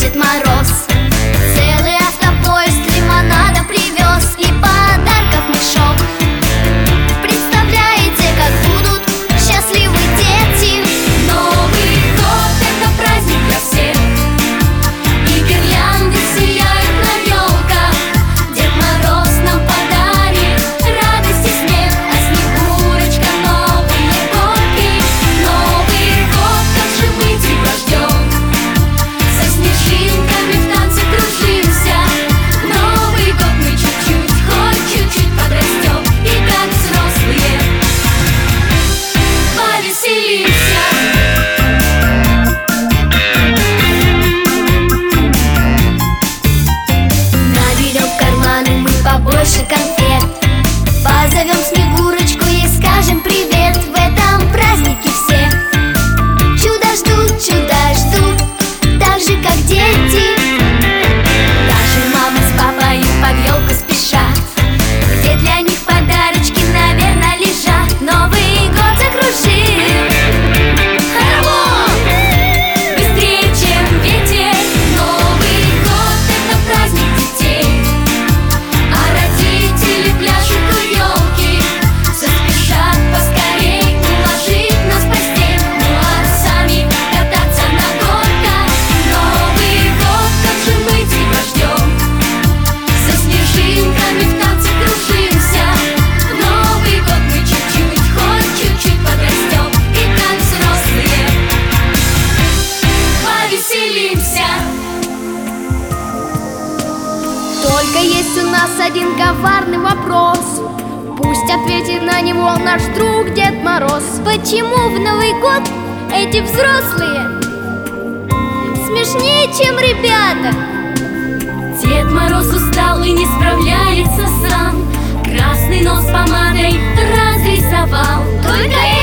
Дед Мороз целый автопоезд лимонада привез и подарков мешок. Представляете, как будут счастливы дети? Новый год — это праздник для всех, и гирлянды сияют на елках. Дед Мороз нам подарит радость и смех, а Снегурочка новые горки. Новый год, как же мы тебя ждем, со снежинками в танце кружимся. Новый год мы чуть-чуть, хоть чуть-чуть подрастем, и как взрослые повеселимся. Наберем в карманы мы побольше конфет, позовем Снегурочку и скажем привет. В этом празднике все чудо ждут, так же, как дети. Даже мама с папой под елку спешат, где для них подарочки, наверное, лежат. Новый год закружим хоровод быстрее, чем ветер. Новый год — это праздник детей, а родители пляшут у елки, все спешат поскорей уложить нас в постель, ну а сами кататься на горках. Новый год, как же мы тебя ждем, со снежинками в танце кружимся. Новый год мы чуть-чуть, хоть чуть-чуть подрастем, и как взрослые повеселимся. Только есть у нас один коварный вопрос, пусть ответит на него наш друг Дед Мороз. Почему в Новый год эти взрослые смешнее, чем ребята? Дед Мороз устал и не справляется сам, красный нос помадой разрисовал. Только